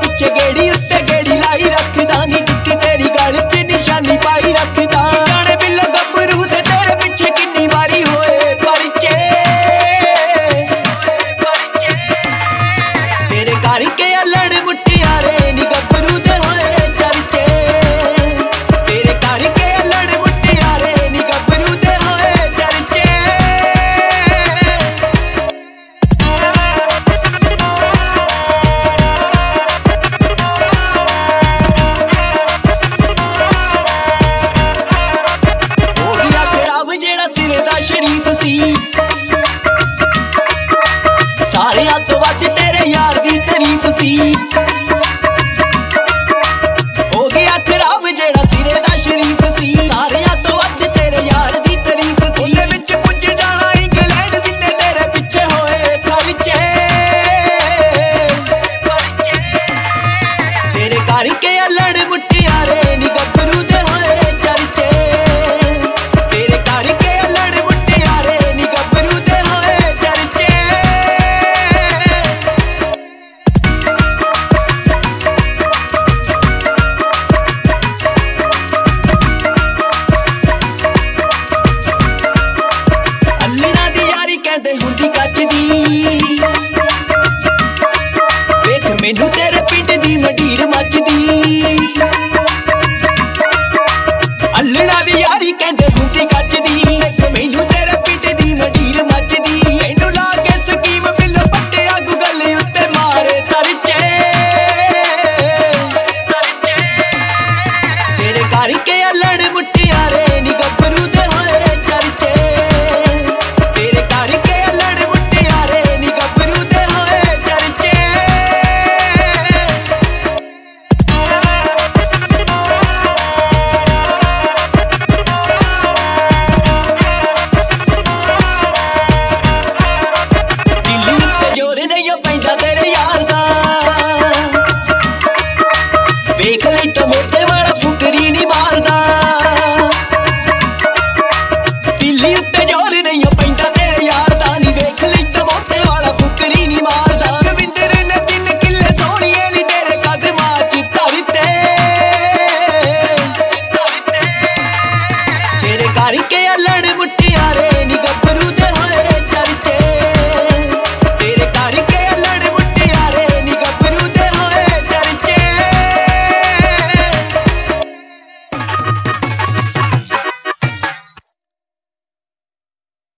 पिछे गेड़ी उत्ते गेड़ी लाई रखदा नी जित्ती तेरी गल च निशानी पाई रखदा जाने बिल्लो गभरू ते तेरे पिछे किन्नी वारी होए परिचे तेरे करके अल्लड़ मुटियारे नी गभरू दे होए चर्चे तेरे करके अल्लड़ मुटियारे नी गभरू दे होए चर्चे सिरे दा शरीफ सी सारियां तो वध तेरे यार दी तारीफ सी हो गया खराब जेड़ा सिरे दा शरीफ सी सारियां तो वध तेरे यार दी तारीफ सी ओदे विच पुज जाना इंग्लैंड जिन्ने तेरे पिछे होए खर्चे तेरे करके अल्लड़ मुटियारे नी गभरू दे होए चर्चे तेरे करके कहंदे हुंदी कच दी वेख मैनू